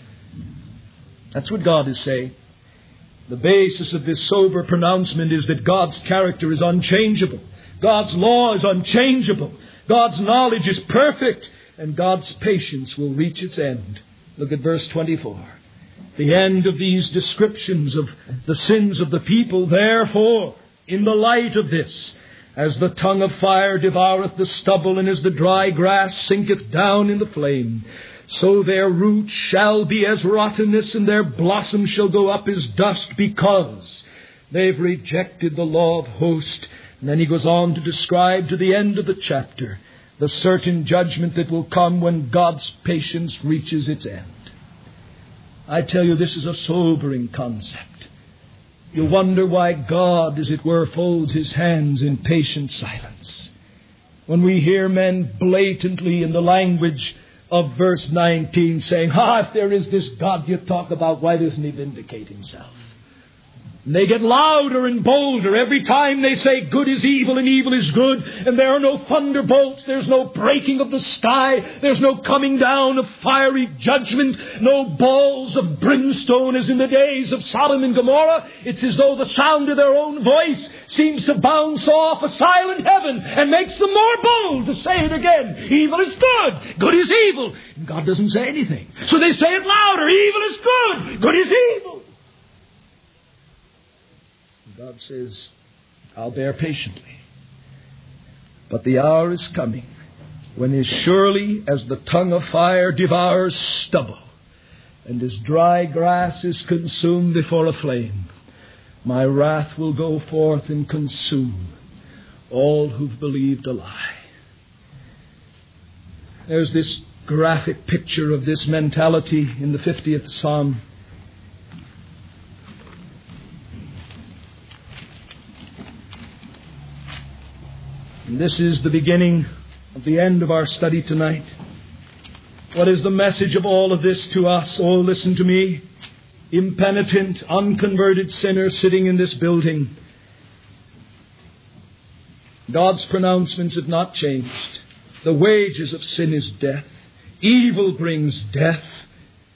That's what God is saying. The basis of this sober pronouncement is that God's character is unchangeable. God's law is unchangeable. God's knowledge is perfect. And God's patience will reach its end. Look at verse twenty-four. The end of these descriptions of the sins of the people, therefore, in the light of this, as the tongue of fire devoureth the stubble, and as the dry grass sinketh down in the flame, so their roots shall be as rottenness, and their blossom shall go up as dust, because they've rejected the law of hosts. And then he goes on to describe to the end of the chapter the certain judgment that will come when God's patience reaches its end. I tell you, this is a sobering concept. You wonder why God, as it were, folds His hands in patient silence. When we hear men blatantly in the language of verse nineteen saying, ah, if there is this God you talk about, why doesn't He vindicate Himself? And they get louder and bolder every time they say good is evil and evil is good. And there are no thunderbolts. There's no breaking of the sky. There's no coming down of fiery judgment. No balls of brimstone as in the days of Sodom and Gomorrah. It's as though the sound of their own voice seems to bounce off a silent heaven and makes them more bold to say it again. Evil is good. Good is evil. And God doesn't say anything. So they say it louder. Evil is good. Good is evil. God says, I'll bear patiently. But the hour is coming when as surely as the tongue of fire devours stubble, and as dry grass is consumed before a flame, my wrath will go forth and consume all who've believed a lie. There's this graphic picture of this mentality in the fiftieth Psalm. And this is the beginning of the end of our study tonight. What is the message of all of this to us? Oh, listen to me, impenitent, unconverted sinner sitting in this building. God's pronouncements have not changed. The wages of sin is death. Evil brings death.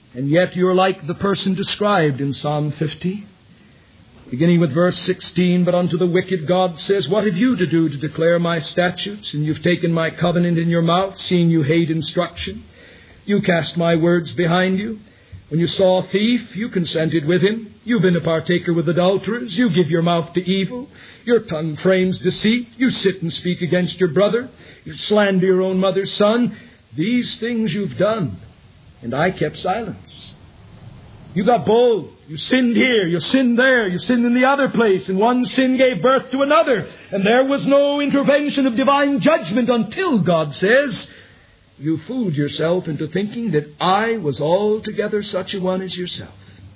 And yet you're like the person described in Psalm fifty. Beginning with verse sixteen, but unto the wicked God says, what have you to do to declare my statutes? And you've taken my covenant in your mouth, seeing you hate instruction. You cast my words behind you. When you saw a thief, you consented with him. You've been a partaker with adulterers. You give your mouth to evil. Your tongue frames deceit. You sit and speak against your brother. You slander your own mother's son. These things you've done, and I kept silence. You got bold. You sinned here. You sinned there. You sinned in the other place. And one sin gave birth to another. And there was no intervention of divine judgment until God says, you fooled yourself into thinking that I was altogether such a one as yourself.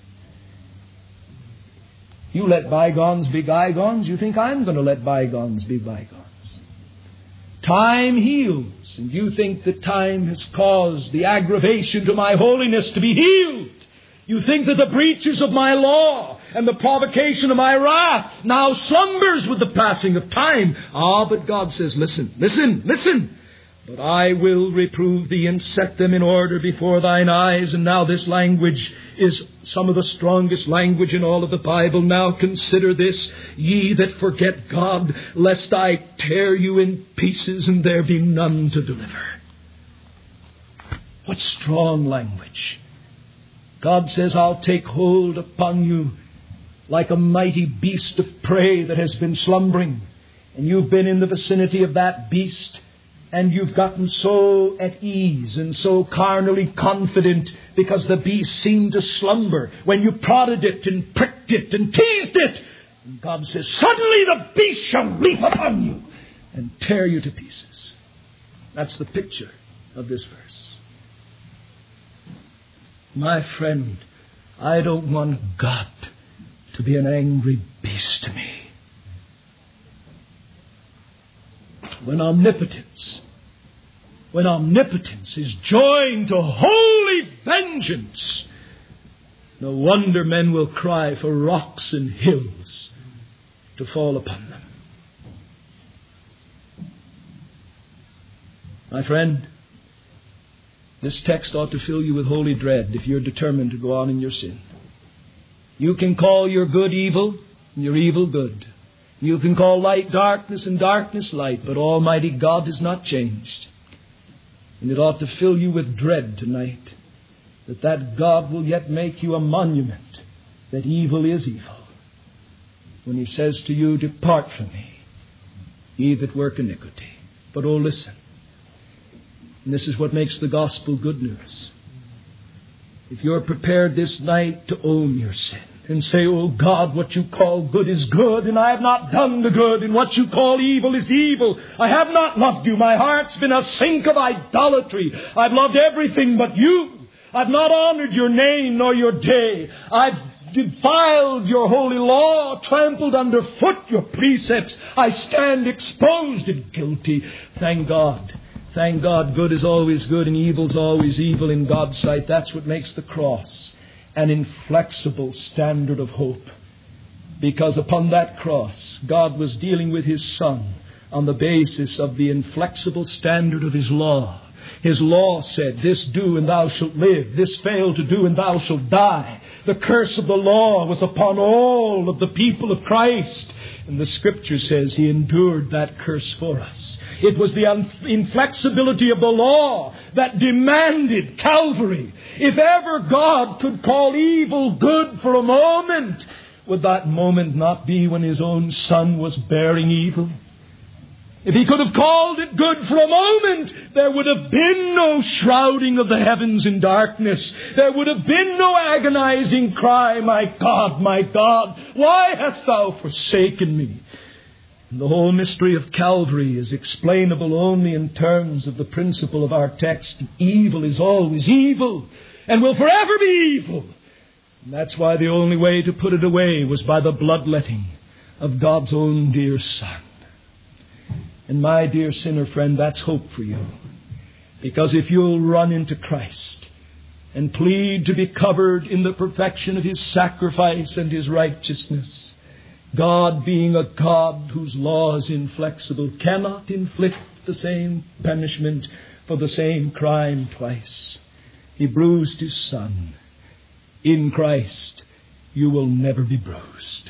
You let bygones be bygones. You think I'm going to let bygones be bygones. Time heals. And you think that time has caused the aggravation to my holiness to be healed. You think that the breaches of my law and the provocation of my wrath now slumbers with the passing of time. Ah, but God says, listen, listen, listen. But I will reprove thee and set them in order before thine eyes. And now this language is some of the strongest language in all of the Bible. Now consider this, ye that forget God, lest I tear you in pieces and there be none to deliver. What strong language. God says, I'll take hold upon you like a mighty beast of prey that has been slumbering. And you've been in the vicinity of that beast. And you've gotten so at ease and so carnally confident because the beast seemed to slumber when you prodded it and pricked it and teased it. And God says, suddenly the beast shall leap upon you and tear you to pieces. That's the picture of this verse. My friend, I don't want God to be an angry beast to me. When omnipotence, when omnipotence is joined to holy vengeance, no wonder men will cry for rocks and hills to fall upon them. My friend, this text ought to fill you with holy dread if you're determined to go on in your sin. You can call your good evil and your evil good. You can call light darkness and darkness light, but Almighty God has not changed. And it ought to fill you with dread tonight that that God will yet make you a monument that evil is evil. When He says to you, depart from me, ye that work iniquity. But oh, listen. And this is what makes the gospel good news. If you're prepared this night to own your sin and say, oh God, what you call good is good, and I have not done the good, and what you call evil is evil. I have not loved you. My heart's been a sink of idolatry. I've loved everything but you. I've not honored your name nor your day. I've defiled your holy law, trampled underfoot your precepts. I stand exposed and guilty. Thank God. Thank God, good is always good and evil is always evil in God's sight. That's what makes the cross an inflexible standard of hope. Because upon that cross, God was dealing with His Son on the basis of the inflexible standard of His law. His law said, this do and thou shalt live. This fail to do and thou shalt die. The curse of the law was upon all of the people of Christ. And the Scripture says He endured that curse for us. It was the inflexibility of the law that demanded Calvary. If ever God could call evil good for a moment, would that moment not be when His own Son was bearing evil? If He could have called it good for a moment, there would have been no shrouding of the heavens in darkness. There would have been no agonizing cry, my God, my God, why hast Thou forsaken me? And the whole mystery of Calvary is explainable only in terms of the principle of our text. Evil is always evil and will forever be evil. And that's why the only way to put it away was by the bloodletting of God's own dear Son. And my dear sinner friend, that's hope for you. Because if you'll run into Christ and plead to be covered in the perfection of His sacrifice and His righteousness, God, being a God whose law is inflexible, cannot inflict the same punishment for the same crime twice. He bruised His Son in Christ, you will never be bruised.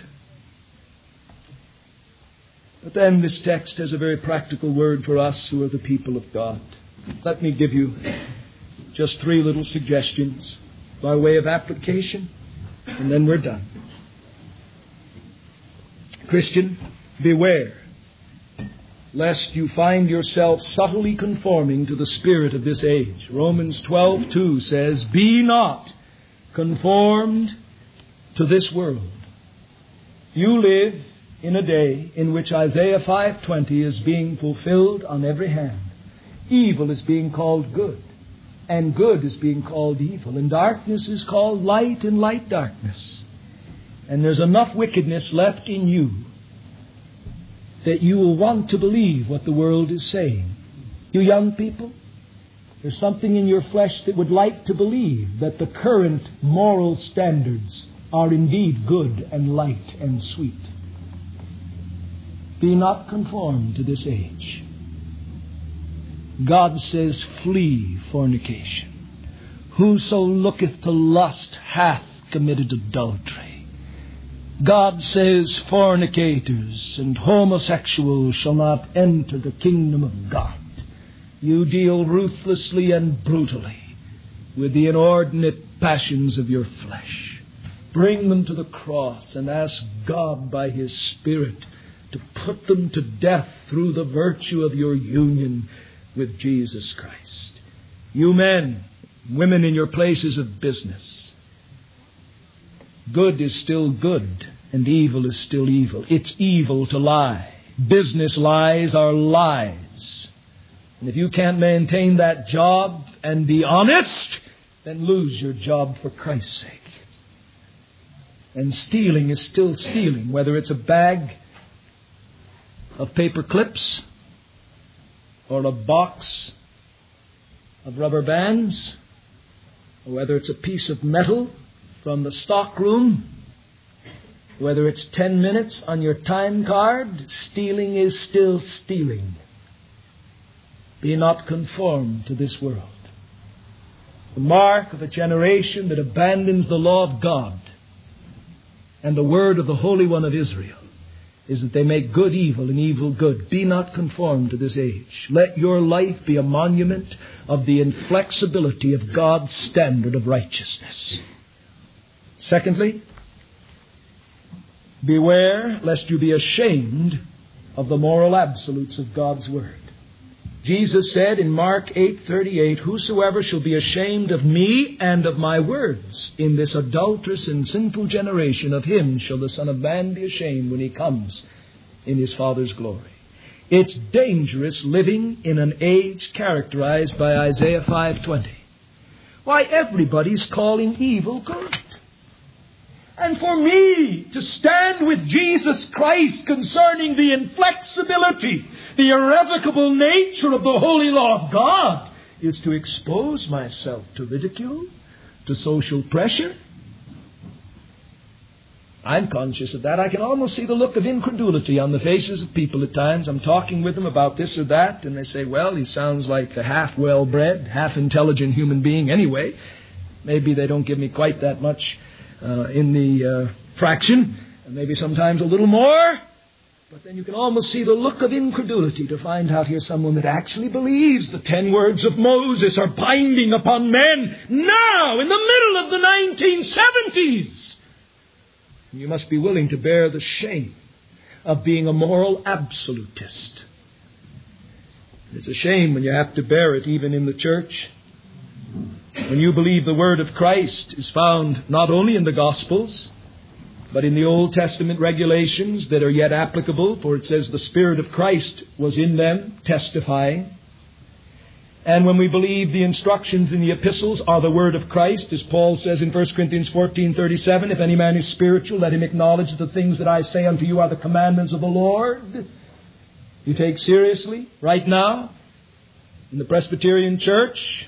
But then this text has a very practical word for us who are the people of God. Let me give you just three little suggestions by way of application, and then we're done. Christian, beware lest you find yourself subtly conforming to the spirit of this age. Romans twelve two says, "Be not conformed to this world." You live in a day in which Isaiah five twenty is being fulfilled on every hand. Evil is being called good, and good is being called evil, and darkness is called light, and light darkness. And there's enough wickedness left in you that you will want to believe what the world is saying. You young people, there's something in your flesh that would like to believe that the current moral standards are indeed good and light and sweet. Be not conformed to this age. God says, "Flee fornication. Whoso looketh to lust hath committed adultery." God says, "Fornicators and homosexuals shall not enter the kingdom of God." You deal ruthlessly and brutally with the inordinate passions of your flesh. Bring them to the cross and ask God by His Spirit to put them to death through the virtue of your union with Jesus Christ. You men, women in your places of business, good is still good and evil is still evil. It's evil to lie. Business lies are lies. And if you can't maintain that job and be honest, then lose your job for Christ's sake. And stealing is still stealing, whether it's a bag of paper clips or a box of rubber bands, or whether it's a piece of metal from the stock room, whether it's ten minutes on your time card, stealing is still stealing. Be not conformed to this world. The mark of a generation that abandons the law of God and the word of the Holy One of Israel is that they make good evil and evil good. Be not conformed to this age. Let your life be a monument of the inflexibility of God's standard of righteousness. Secondly, beware lest you be ashamed of the moral absolutes of God's Word. Jesus said in Mark eight thirty-eight, "Whosoever shall be ashamed of me and of my words in this adulterous and sinful generation, of him shall the Son of Man be ashamed when he comes in his Father's glory." It's dangerous living in an age characterized by Isaiah five twenty. Why, everybody's calling evil good. And for me to stand with Jesus Christ concerning the inflexibility, the irrevocable nature of the holy law of God, is to expose myself to ridicule, to social pressure. I'm conscious of that. I can almost see the look of incredulity on the faces of people at times. I'm talking with them about this or that, and they say, well, he sounds like a half well-bred, half-intelligent human being anyway. Maybe they don't give me quite that much Uh, in the uh, fraction, and maybe sometimes a little more, but then you can almost see the look of incredulity to find out here someone that actually believes the ten words of Moses are binding upon men now in the middle of the nineteen seventies. You must be willing to bear the shame of being a moral absolutist. It's a shame when you have to bear it even in the church. When you believe the word of Christ is found not only in the Gospels, but in the Old Testament regulations that are yet applicable, for it says the Spirit of Christ was in them, testifying. And when we believe the instructions in the epistles are the word of Christ, as Paul says in First Corinthians fourteen thirty-seven, "If any man is spiritual, let him acknowledge that the things that I say unto you are the commandments of the Lord." You take seriously, right now, in the Presbyterian Church,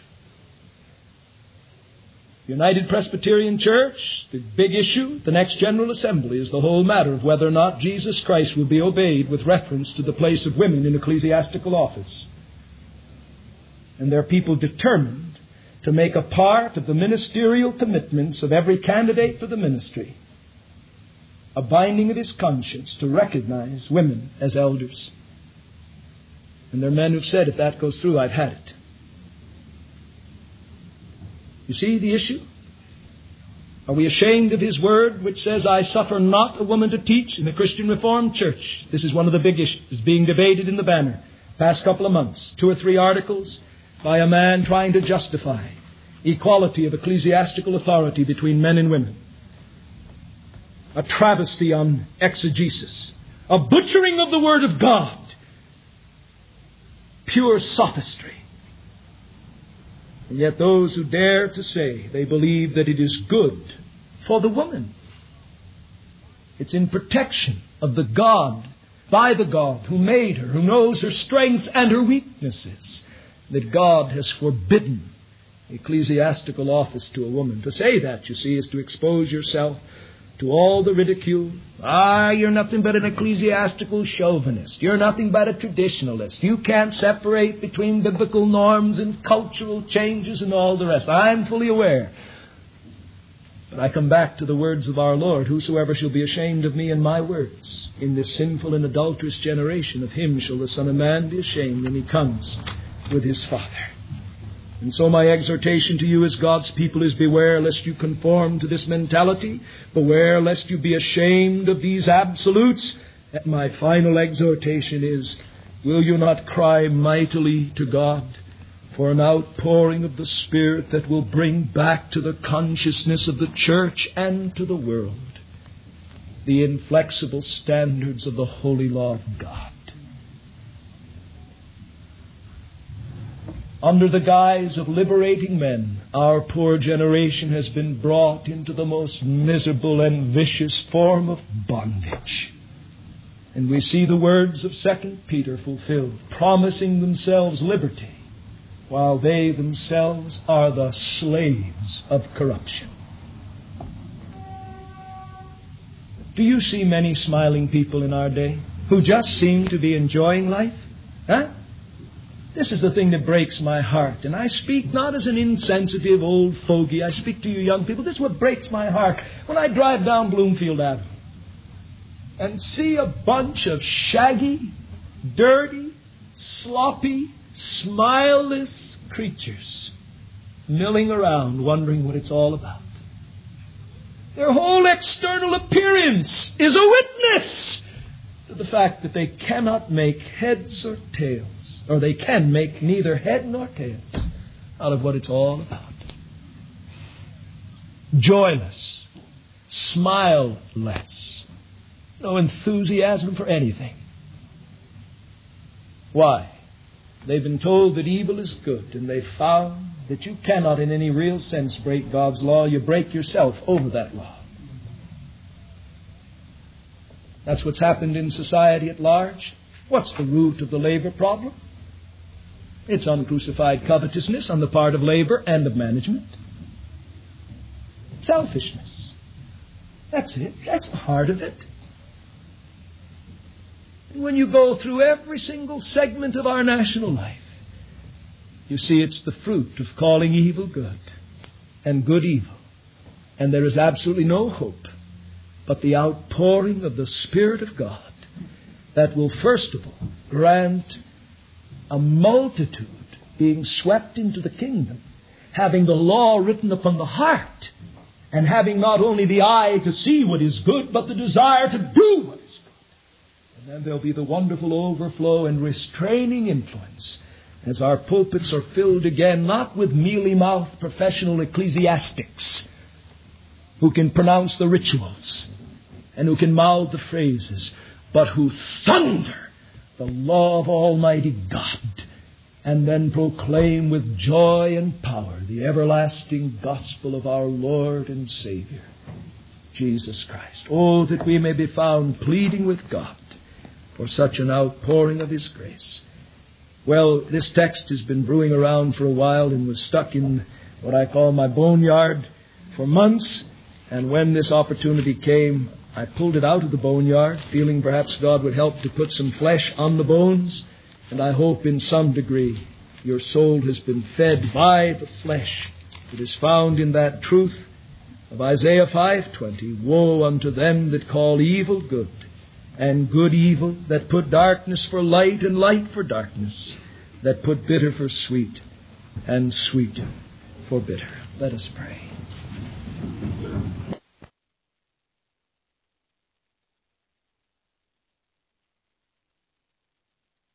United Presbyterian Church, the big issue, the next General Assembly, is the whole matter of whether or not Jesus Christ will be obeyed with reference to the place of women in ecclesiastical office. And there are people determined to make a part of the ministerial commitments of every candidate for the ministry a binding of his conscience to recognize women as elders. And there are men who've said, if that goes through, I've had it. You see the issue? Are we ashamed of His Word, which says, I suffer not a woman to teach in the Christian Reformed Church? This is one of the big issues being debated in the Banner past couple of months. Two or three articles by a man trying to justify equality of ecclesiastical authority between men and women. A travesty on exegesis. A butchering of the Word of God. Pure sophistry. And yet those who dare to say they believe that it is good for the woman. It's in protection of the God, by the God who made her, who knows her strengths and her weaknesses, that God has forbidden ecclesiastical office to a woman. To say that, you see, is to expose yourself to all the ridicule. Ah, you're nothing but an ecclesiastical chauvinist. You're nothing but a traditionalist. You can't separate between biblical norms and cultural changes and all the rest. I'm fully aware. But I come back to the words of our Lord, whosoever shall be ashamed of me and my words in this sinful and adulterous generation, of him shall the Son of Man be ashamed when he comes with his Father. And so my exhortation to you as God's people is, beware lest you conform to this mentality. Beware lest you be ashamed of these absolutes. And my final exhortation is, will you not cry mightily to God for an outpouring of the Spirit that will bring back to the consciousness of the church and to the world the inflexible standards of the holy law of God? Under the guise of liberating men, our poor generation has been brought into the most miserable and vicious form of bondage. And we see the words of Second Peter fulfilled, promising themselves liberty, while they themselves are the slaves of corruption. Do you see many smiling people in our day who just seem to be enjoying life? Huh? This is the thing that breaks my heart. And I speak not as an insensitive old fogey. I speak to you young people. This is what breaks my heart. When I drive down Bloomfield Avenue and see a bunch of shaggy, dirty, sloppy, smileless creatures milling around wondering what it's all about. Their whole external appearance is a witness to the fact that they cannot make heads or tails. Or they can make neither head nor tails out of what it's all about. Joyless. Smileless. No enthusiasm for anything. Why? They've been told that evil is good, and they've found that you cannot in any real sense break God's law. You break yourself over that law. That's what's happened in society at large. What's the root of the labor problem? It's uncrucified covetousness on the part of labor and of management. Selfishness. That's it. That's the heart of it. And when you go through every single segment of our national life, you see it's the fruit of calling evil good and good evil. And there is absolutely no hope but the outpouring of the Spirit of God that will first of all grant a multitude being swept into the kingdom, having the law written upon the heart, and having not only the eye to see what is good, but the desire to do what is good. And then there'll be the wonderful overflow and restraining influence as our pulpits are filled again, not with mealy-mouthed professional ecclesiastics who can pronounce the rituals and who can mouth the phrases, but who thunder the law of Almighty God, and then proclaim with joy and power the everlasting gospel of our Lord and Savior, Jesus Christ. Oh, that we may be found pleading with God for such an outpouring of His grace. Well, this text has been brewing around for a while and was stuck in what I call my boneyard for months, and when this opportunity came, I pulled it out of the boneyard, feeling perhaps God would help to put some flesh on the bones. And I hope in some degree your soul has been fed by the flesh It is found in that truth of Isaiah five twenty, woe unto them that call evil good, and good evil, that put darkness for light and light for darkness, that put bitter for sweet and sweet for bitter. Let us pray.